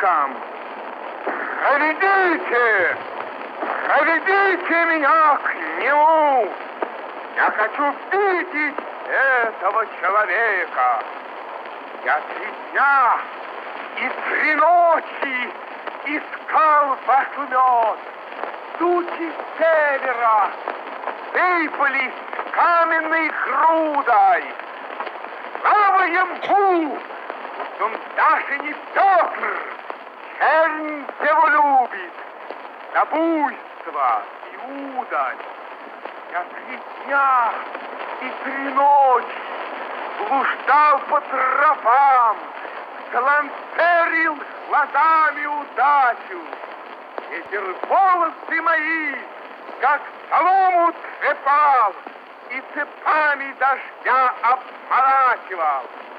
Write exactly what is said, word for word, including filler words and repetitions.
человеком. Проведите, проведите меня к нему. Я хочу видеть этого человека. Я три дня и три ночи искал ваш мед. Тучи севера сыпались каменной грудой. Слава ему, что даже не Петр, чернь его любит, на буйство и удаль. Я три дня и три ночи блуждал по тропам, галантерил глазами удачу. Ветер волосы мои, как солому трепал, и цепами дождя обморачивал.